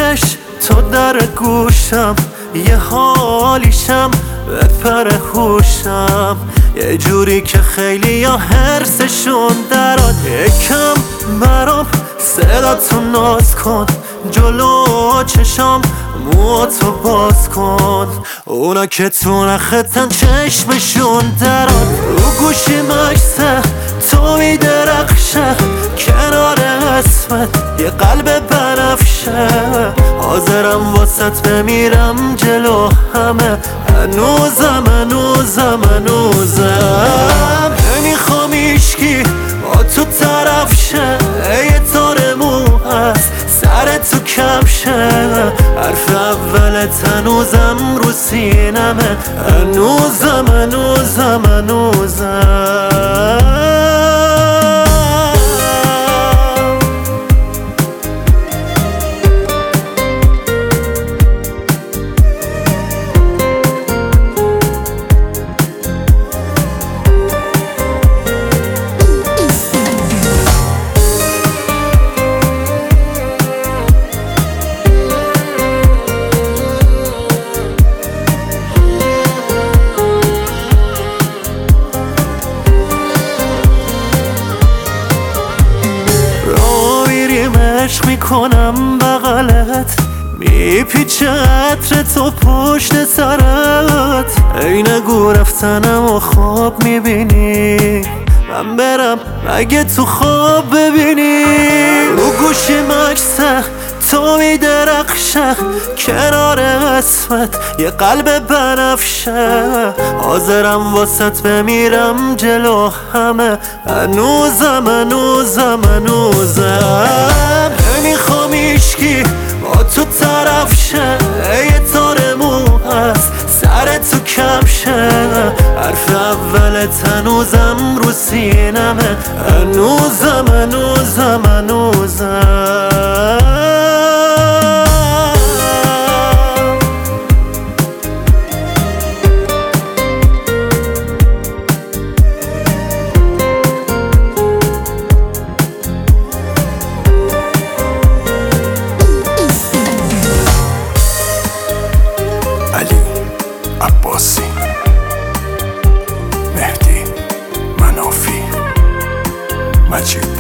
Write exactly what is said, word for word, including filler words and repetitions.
دلش تو در گوشم، یه حالیشم بپر هوشم، یه جوری که خیلی یا حرسشون دراد. یکم برام صدا تو ناز کن، جلو چشام موهاتو باز کن، اونا که تو نختن چشمشون دراد. رو گوشی مکسه تو میدرخشه، کنار اسمت یه قلب بنفشه، حاضرم واسط بمیرم جلو همه، هنوزم هنوزم هنوزم نمیخوام ایشکی با تو طرف شه، یه تار مو هست سر تو کفشه، حرف اولت هنوزم رو سینمه، هنوزم هنوزم هنوزم عشق میکنم بغلت، میپیچه عطر تو پشت سرت، ای نگو رفتنم و خواب میبینی، من برم مگه تو خواب ببینی. رو گوشی مکسه تو میدرخشه، کنار اسمت یه قلب بنفشه، حاضرم واسط بمیرم جلو همه، هنوزم هنوزم هنوزم نمیخوام ایشکی با تو طرف شه، یه تار مو هست سر تو کفشه، حرف اولت هنوزم رو سینمه، هنوزم هنوزم هنوزم عباسی، مهدی منافی، مجید